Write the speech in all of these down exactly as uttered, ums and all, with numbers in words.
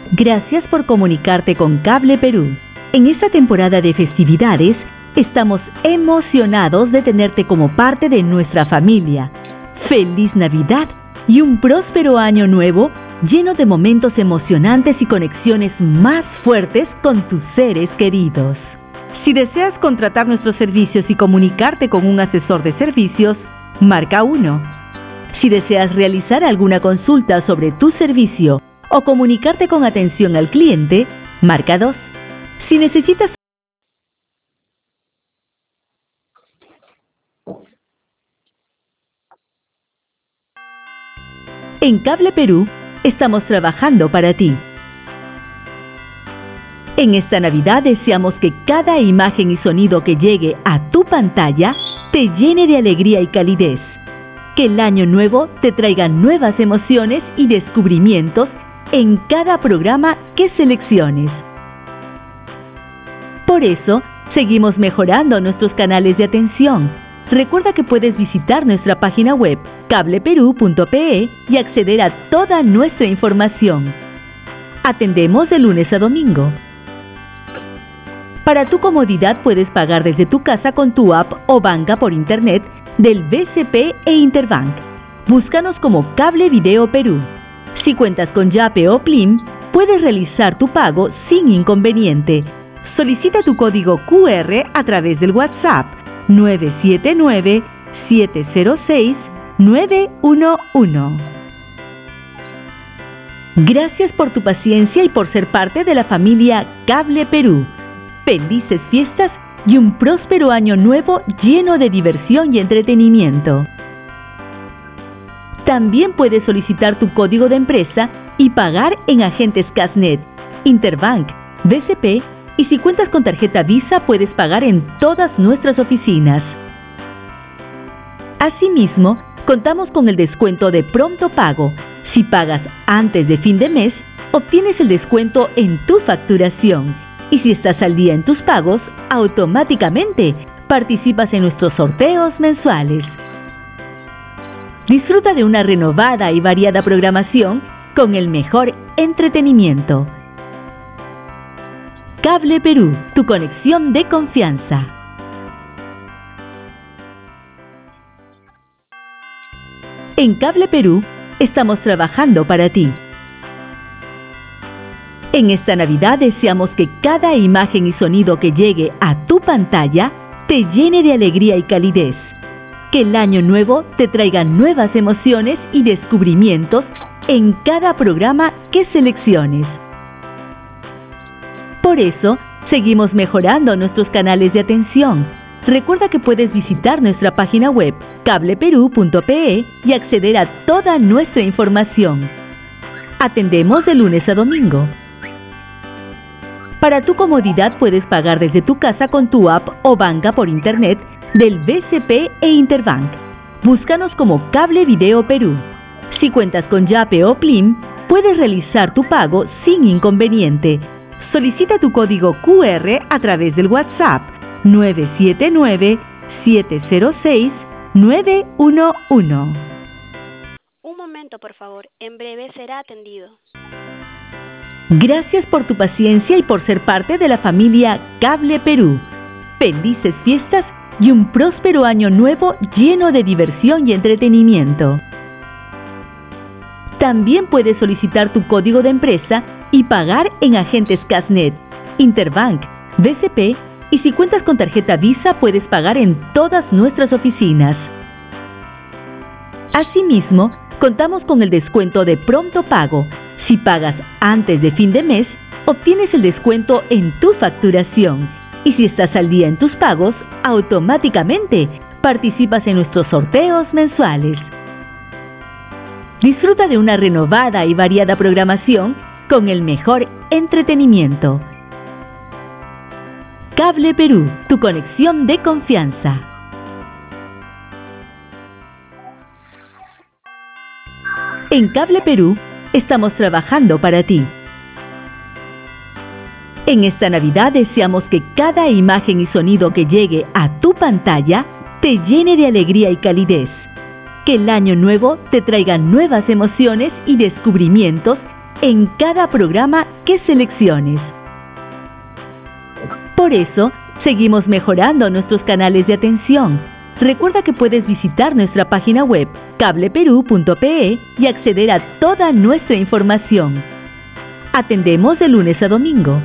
Gracias por comunicarte con Cable Perú. En esta temporada de festividades, estamos emocionados de tenerte como parte de nuestra familia. ¡Feliz Navidad y un próspero año nuevo lleno de momentos emocionantes y conexiones más fuertes con tus seres queridos! Si deseas contratar nuestros servicios y comunicarte con un asesor de servicios, marca uno. Si deseas realizar alguna consulta sobre tu servicio o comunicarte con atención al cliente, marca dos. Si necesitas En Cable Perú, estamos trabajando para ti. En esta Navidad deseamos que cada imagen y sonido que llegue a tu pantalla te llene de alegría y calidez. Que el año nuevo te traiga nuevas emociones y descubrimientos en cada programa que selecciones. Por eso, seguimos mejorando nuestros canales de atención. Recuerda que puedes visitar nuestra página web cable perú punto pe y acceder a toda nuestra información. Atendemos de lunes a domingo. Para tu comodidad puedes pagar desde tu casa con tu app o banca por internet del B C P e Interbank. Búscanos como Cable Video Perú. Si cuentas con Yape o Plim, puedes realizar tu pago sin inconveniente. Solicita tu código Q R a través del WhatsApp nueve siete nueve, siete cero seis, nueve uno uno. Gracias por tu paciencia y por ser parte de la familia Cable Perú. Felices fiestas y un próspero año nuevo lleno de diversión y entretenimiento. También puedes solicitar tu código de empresa y pagar en agentes Casnet, Interbank, B C P y si cuentas con tarjeta Visa puedes pagar en todas nuestras oficinas. Asimismo, contamos con el descuento de pronto pago. Si pagas antes de fin de mes, obtienes el descuento en tu facturación. Y si estás al día en tus pagos, automáticamente participas en nuestros sorteos mensuales. Disfruta de una renovada y variada programación con el mejor entretenimiento. Cable Perú, tu conexión de confianza. En Cable Perú, estamos trabajando para ti. En esta Navidad deseamos que cada imagen y sonido que llegue a tu pantalla te llene de alegría y calidez. Que el año nuevo te traiga nuevas emociones y descubrimientos en cada programa que selecciones. Por eso, seguimos mejorando nuestros canales de atención. Recuerda que puedes visitar nuestra página web cable perú punto pe y acceder a toda nuestra información. Atendemos de lunes a domingo. Para tu comodidad puedes pagar desde tu casa con tu app o banca por internet del B C P e Interbank. Búscanos como Cable Video Perú. Si cuentas con Yape o Plim, puedes realizar tu pago sin inconveniente. Solicita tu código Q R a través del WhatsApp nueve siete nueve, siete cero seis, nueve uno uno. Un momento, por favor. En breve será atendido. Gracias por tu paciencia y por ser parte de la familia Cable Perú. Felices fiestas y un próspero año nuevo lleno de diversión y entretenimiento. También puedes solicitar tu código de empresa y pagar en agentes Casnet, Interbank, B C P y si cuentas con tarjeta Visa puedes pagar en todas nuestras oficinas. Asimismo, contamos con el descuento de pronto pago. Si pagas antes de fin de mes, obtienes el descuento en tu facturación. Y si estás al día en tus pagos, automáticamente participas en nuestros sorteos mensuales. Disfruta de una renovada y variada programación con el mejor entretenimiento. Cable Perú, tu conexión de confianza. En Cable Perú, estamos trabajando para ti. En esta Navidad deseamos que cada imagen y sonido que llegue a tu pantalla te llene de alegría y calidez. Que el año nuevo te traiga nuevas emociones y descubrimientos en cada programa que selecciones. Por eso, seguimos mejorando nuestros canales de atención. Recuerda que puedes visitar nuestra página web cable perú punto pe y acceder a toda nuestra información. Atendemos de lunes a domingo.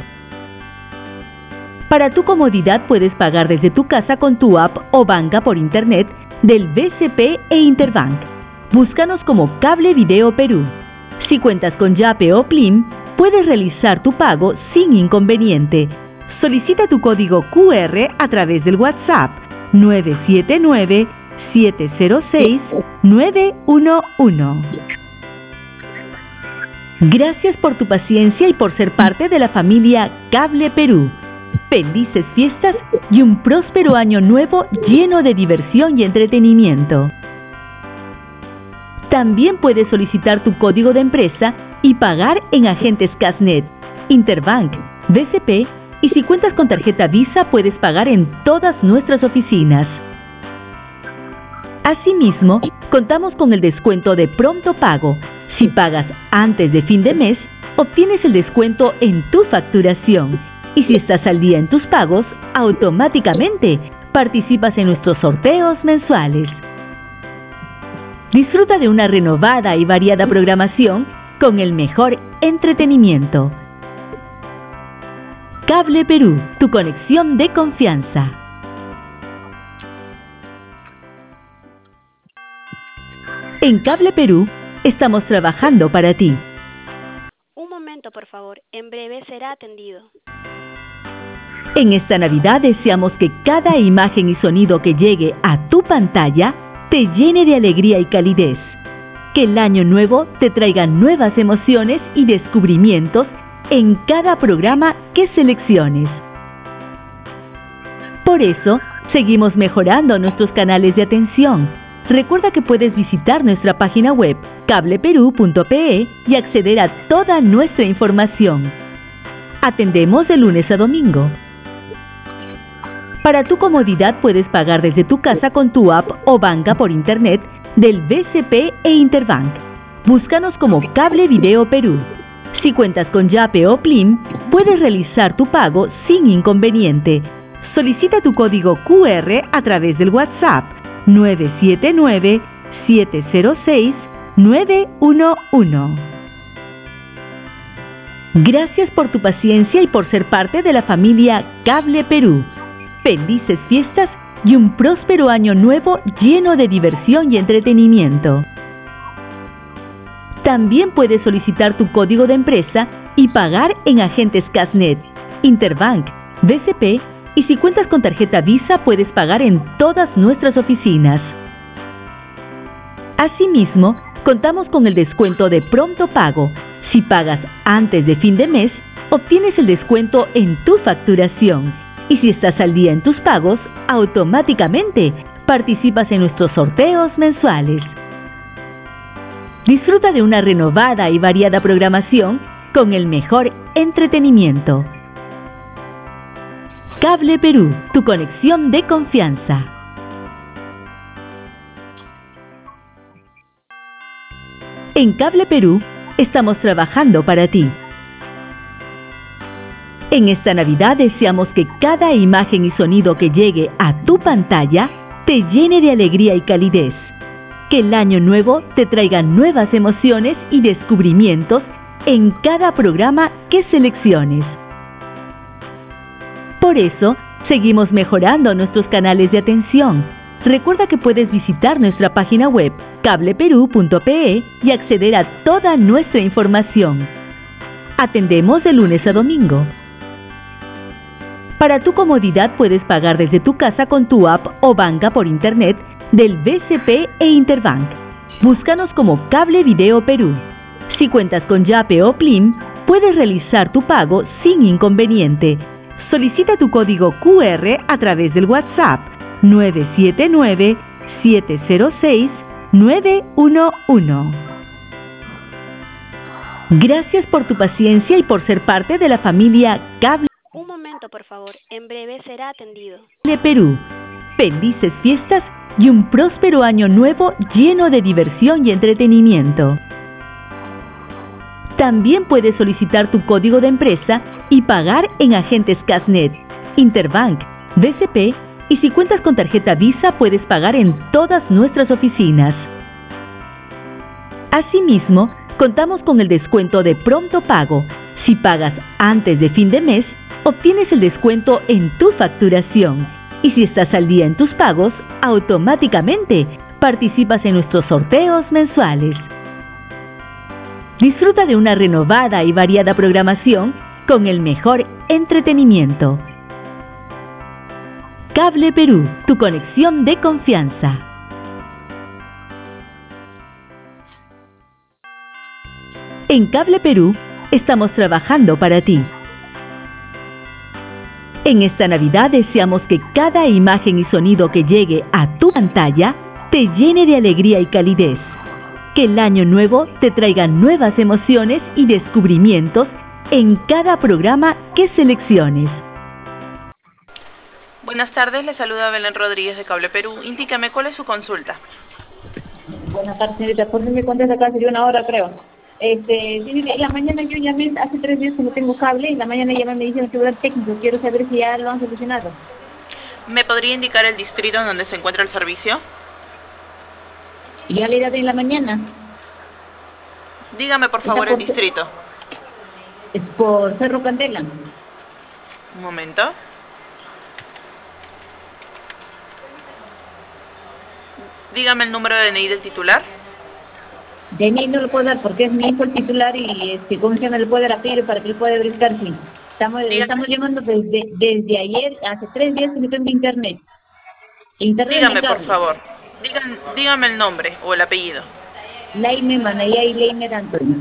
Para tu comodidad puedes pagar desde tu casa con tu app o banca por internet del B C P e Interbank. Búscanos como Cable Video Perú. Si cuentas con Yape o Plim, puedes realizar tu pago sin inconveniente. Solicita tu código Q R a través del WhatsApp nueve siete nueve, siete cero seis, nueve uno uno. Gracias por tu paciencia y por ser parte de la familia Cable Perú. Felices fiestas y un próspero año nuevo lleno de diversión y entretenimiento. También puedes solicitar tu código de empresa y pagar en agentes Casnet, Interbank, B C P y si cuentas con tarjeta Visa puedes pagar en todas nuestras oficinas. Asimismo, contamos con el descuento de pronto pago. Si pagas antes de fin de mes, obtienes el descuento en tu facturación. Y si estás al día en tus pagos, automáticamente participas en nuestros sorteos mensuales. Disfruta de una renovada y variada programación con el mejor entretenimiento. Cable Perú, tu conexión de confianza. En Cable Perú, estamos trabajando para ti. Un momento, por favor. En breve será atendido. En esta Navidad deseamos que cada imagen y sonido que llegue a tu pantalla te llene de alegría y calidez. Que el año nuevo te traiga nuevas emociones y descubrimientos en cada programa que selecciones. Por eso, seguimos mejorando nuestros canales de atención. Recuerda que puedes visitar nuestra página web cable perú punto pe y acceder a toda nuestra información. Atendemos de lunes a domingo. Para tu comodidad puedes pagar desde tu casa con tu app o banca por internet del B C P e Interbank. Búscanos como Cable Video Perú. Si cuentas con Yape o Plim, puedes realizar tu pago sin inconveniente. Solicita tu código Q R a través del WhatsApp nueve siete nueve, siete cero seis, nueve uno uno. Gracias por tu paciencia y por ser parte de la familia Cable Perú. Felices fiestas y un próspero año nuevo lleno de diversión y entretenimiento. También puedes solicitar tu código de empresa y pagar en agentes Casnet, Interbank, B C P y si cuentas con tarjeta Visa puedes pagar en todas nuestras oficinas. Asimismo, contamos con el descuento de pronto pago. Si pagas antes de fin de mes, obtienes el descuento en tu facturación. Y si estás al día en tus pagos, automáticamente participas en nuestros sorteos mensuales. Disfruta de una renovada y variada programación con el mejor entretenimiento. Cable Perú, tu conexión de confianza. En Cable Perú, estamos trabajando para ti. En esta Navidad deseamos que cada imagen y sonido que llegue a tu pantalla te llene de alegría y calidez. Que el año nuevo te traiga nuevas emociones y descubrimientos en cada programa que selecciones. Por eso, seguimos mejorando nuestros canales de atención. Recuerda que puedes visitar nuestra página web cable perú punto pe y acceder a toda nuestra información. Atendemos de lunes a domingo. Para tu comodidad puedes pagar desde tu casa con tu app o banca por internet del B C P e Interbank. Búscanos como Cable Video Perú. Si cuentas con Yape o Plim, puedes realizar tu pago sin inconveniente. Solicita tu código Q R a través del WhatsApp nueve siete nueve, siete cero seis, nueve uno uno. Gracias por tu paciencia y por ser parte de la familia Cable Un momento, por favor. En breve será atendido. Perú. Felices fiestas y un próspero año nuevo lleno de diversión y entretenimiento. También puedes solicitar tu código de empresa y pagar en agentes Casnet, Interbank, D C P, y si cuentas con tarjeta Visa puedes pagar en todas nuestras oficinas. Asimismo, contamos con el descuento de pronto pago. Si pagas antes de fin de mes, obtienes el descuento en tu facturación. Y si estás al día en tus pagos, automáticamente participas en nuestros sorteos mensuales. Disfruta de una renovada y variada programación con el mejor entretenimiento. Cable Perú, tu conexión de confianza. En Cable Perú, estamos trabajando para ti. En esta Navidad deseamos que cada imagen y sonido que llegue a tu pantalla te llene de alegría y calidez. Que el año nuevo te traiga nuevas emociones y descubrimientos en cada programa que selecciones. Buenas tardes, le saluda Belén Rodríguez de Cable Perú. Indícame, ¿cuál es su consulta? Buenas tardes, señorita. Por si me contesta acá, sería una hora, creo. Este, señorita, en la mañana yo llamé, hace tres días que no tengo cable, y en la mañana llamé, me dijeron que era técnico. Quiero saber si ya lo han solucionado. ¿Me podría indicar el distrito en donde se encuentra el servicio? Ya le dado en la mañana. Dígame, por favor, el distrito. Es por Cerro Candela. Un momento. Dígame el número de D N I del titular. D N I no lo puedo dar porque es mi hijo el titular y este, ¿cómo se llama? Le puede dar a pedir para que él pueda verificar, sí. Estamos, estamos llamando desde, desde ayer, hace tres días que no tengo internet. Internet. Dígame, por favor. Dígame, dígame el nombre o el apellido. Laime Manayay Laime Antonio.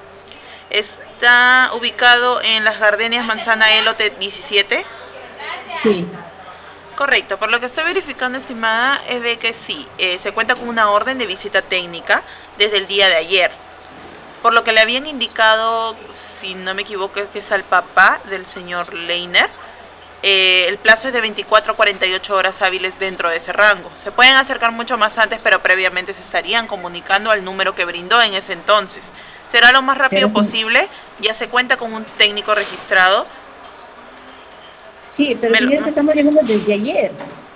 ¿Está ubicado en las Gardenias Manzana E, lote diecisiete? Sí. Correcto, por lo que estoy verificando, estimada, es de que sí, eh, se cuenta con una orden de visita técnica desde el día de ayer. Por lo que le habían indicado, si no me equivoco, que es al papá del señor Leiner, eh, el plazo es de veinticuatro a cuarenta y ocho horas hábiles dentro de ese rango. Se pueden acercar mucho más antes, pero previamente se estarían comunicando al número que brindó en ese entonces. Será lo más rápido pero, posible, ya se cuenta con un técnico registrado. Sí, pero si ya estamos llamando desde ayer.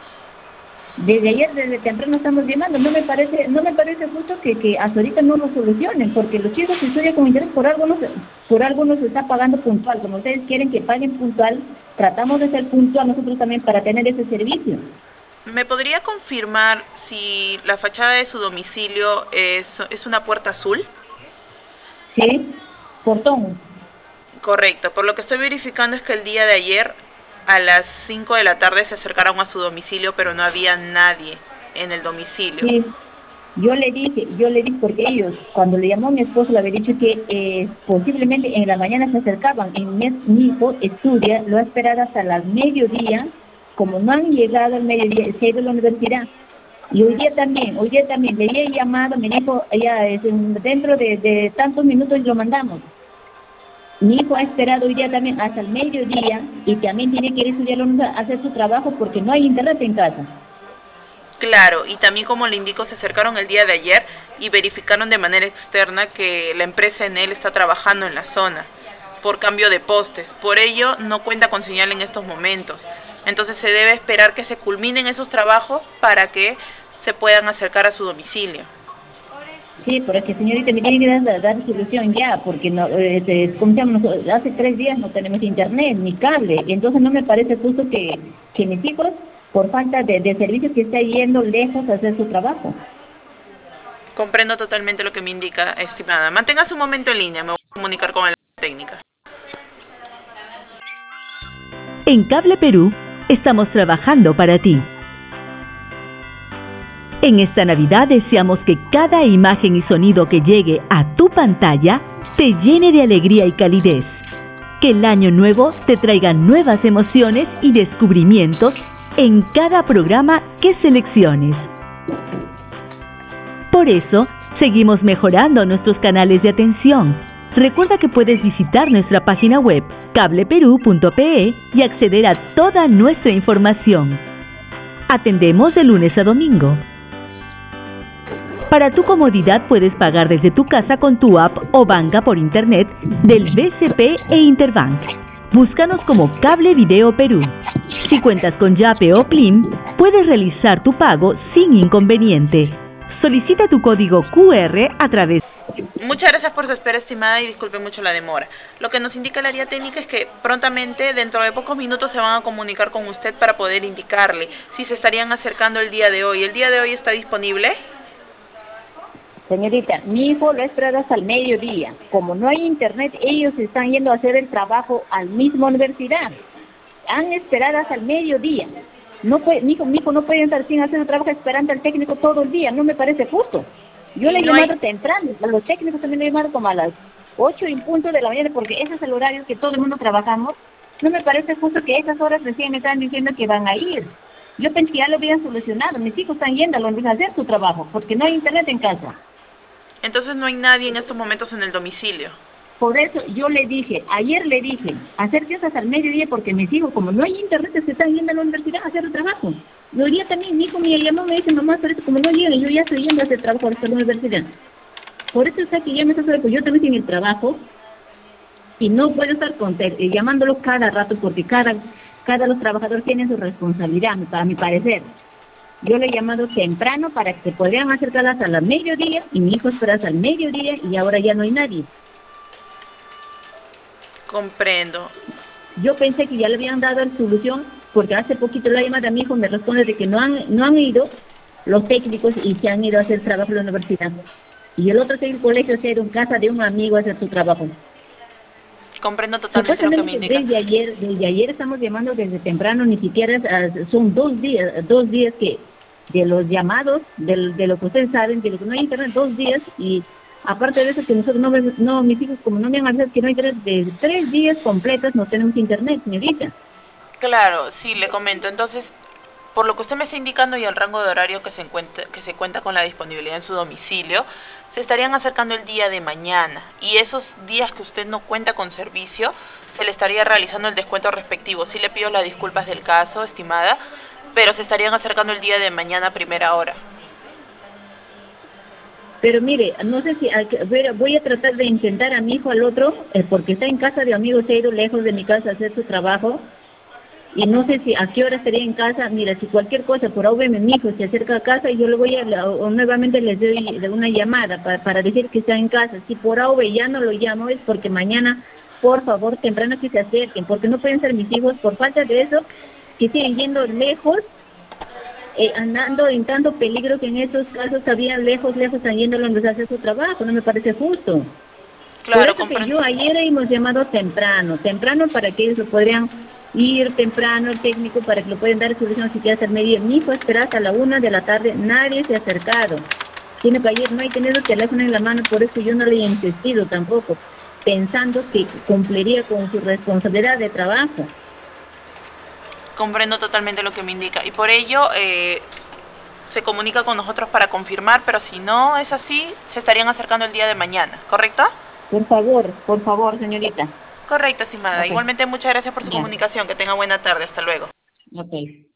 Desde ayer, desde temprano estamos llamando. No me parece no me parece justo que, que hasta ahorita no lo solucionen, porque los chicos que estudian con interés por algo, no se, por algo no se está pagando puntual. Como ustedes quieren que paguen puntual, tratamos de ser puntual nosotros también para tener ese servicio. ¿Me podría confirmar si la fachada de su domicilio es, es una puerta azul? Sí, portón. Correcto, por lo que estoy verificando es que el día de ayer a las cinco de la tarde se acercaron a su domicilio, pero no había nadie en el domicilio. Sí, yo le dije, yo le dije porque ellos, cuando le llamó a mi esposo, le había dicho que eh, posiblemente en la mañana se acercaban. En mi, mi hijo estudia, lo ha esperado hasta el mediodía, como no han llegado al mediodía, se ha ido a la universidad. Y hoy día también, hoy día también, le había llamado, me dijo, ya dentro de, de tantos minutos lo mandamos. Mi hijo ha esperado hoy día también hasta el mediodía y también tiene que ir a estudiar a hacer su trabajo porque no hay internet en casa. Claro, y también como le indico, se acercaron el día de ayer y verificaron de manera externa que la empresa en él está trabajando en la zona por cambio de postes. Por ello no cuenta con señal en estos momentos. Entonces se debe esperar que se culminen esos trabajos para que se puedan acercar a su domicilio. Sí, pero es que señorita me tiene que dar, dar solución ya, porque no, eh, como llama, hace tres días no tenemos internet ni cable, y entonces no me parece justo que, que mis hijos, por falta de, de servicios, que estén yendo lejos a hacer su trabajo. Comprendo totalmente lo que me indica, estimada. Manténgase un momento en línea, me voy a comunicar con la técnica. En Cable Perú, estamos trabajando para ti. En esta Navidad deseamos que cada imagen y sonido que llegue a tu pantalla te llene de alegría y calidez. Que el año nuevo te traiga nuevas emociones y descubrimientos en cada programa que selecciones. Por eso, seguimos mejorando nuestros canales de atención. Recuerda que puedes visitar nuestra página web cable perú punto pe y acceder a toda nuestra información. Atendemos de lunes a domingo. Para tu comodidad puedes pagar desde tu casa con tu app o banca por internet del B C P e Interbank. Búscanos como Cable Video Perú. Si cuentas con Yape o Plim, puedes realizar tu pago sin inconveniente. Solicita tu código Q R a través. Muchas gracias por su espera, estimada, y disculpe mucho la demora. Lo que nos indica el área técnica es que prontamente, dentro de pocos minutos, se van a comunicar con usted para poder indicarle si se estarían acercando el día de hoy. ¿El día de hoy está disponible? Señorita, mi hijo lo ha esperado hasta el mediodía. Como no hay internet, ellos están yendo a hacer el trabajo a la misma universidad. Han esperado hasta el mediodía. No puede, mi hijo, mi hijo no puede estar sin hacer el trabajo esperando al técnico todo el día. No me parece justo. Yo le he No llamado hay... temprano. A los técnicos también le he llamado como a las ocho en punto de la mañana, porque ese es el horario que todo el mundo trabajamos. No me parece justo que a esas horas recién me están diciendo que van a ir. Yo pensé que ya lo habían solucionado. Mis hijos están yendo a la universidad a hacer su trabajo, porque no hay internet en casa. Entonces no hay nadie en estos momentos en el domicilio. Por eso yo le dije, ayer le dije, acérquese hasta el mediodía porque mis hijos, como no hay internet, se están yendo a la universidad a hacer el trabajo. Y hoy día también mi hijo me llamó, me dice, mamá, pero eso como no llegan, yo ya estoy yendo a hacer trabajo hasta la universidad. Por eso está que ya me está haciendo, pues yo también estoy en el trabajo y no puedo estar con, eh, llamándolo cada rato porque cada, cada los trabajadores tienen su responsabilidad, para mi parecer. Yo le he llamado temprano para que se podrían acercar hasta el mediodía y mi hijo espera hasta el mediodía y ahora ya no hay nadie. Comprendo. Yo pensé que ya le habían dado la solución porque hace poquito la llamada a mi hijo me responde de que no han no han ido los técnicos y se han ido a hacer trabajo en la universidad. Y el otro en el colegio se ha ido en casa de un amigo a hacer su trabajo. Comprendo totalmente lo que me indica. Desde ayer, desde ayer estamos llamando desde temprano, ni siquiera son dos días, dos días que de los llamados, de, de lo que ustedes saben, de lo que no hay internet, dos días, y aparte de eso que nosotros no, no mis hijos como no me han avisado que no hay internet, de tres días completos no tenemos internet, señorita. Claro, sí, le comento. Entonces, por lo que usted me está indicando y el rango de horario que se encuentra, que se cuenta con la disponibilidad en su domicilio, se estarían acercando el día de mañana, y esos días que usted no cuenta con servicio, se le estaría realizando el descuento respectivo. Sí le pido las disculpas del caso, estimada, pero se estarían acercando el día de mañana a primera hora. Pero mire, no sé si voy a tratar de intentar a mi hijo al otro, eh, porque está en casa de amigos, se ha ido lejos de mi casa a hacer su trabajo, y no sé si a qué hora estaría en casa. Mira, si cualquier cosa, por ahora mi hijo se acerca a casa y yo le voy a, o nuevamente les doy una llamada para, para decir que está en casa. Si por ahora ya no lo llamo es porque mañana, por favor, temprano que se acerquen, porque no pueden ser mis hijos, por falta de eso, que siguen yendo lejos, eh, andando en tanto peligro que en estos casos habían lejos, lejos, están yendo a la universidad a hacer su trabajo. No me parece justo. Claro, por eso que yo ayer hemos llamado temprano, temprano para que ellos podrían ir temprano el técnico para que lo puedan dar solución siquiera hasta el mediodía. Mi hijo espera hasta la una de la tarde, nadie se ha acercado. Tiene que ayer no hay tenido el teléfono en la mano, por eso yo no le he insistido tampoco, pensando que cumpliría con su responsabilidad de trabajo. Comprendo totalmente lo que me indica, y por ello eh, se comunica con nosotros para confirmar, pero si no es así, se estarían acercando el día de mañana, ¿correcto? Por favor, por favor, señorita. Correcto, estimada. Okay. Igualmente, muchas gracias por su Bien. comunicación. Que tenga buena tarde. Hasta luego. Okay.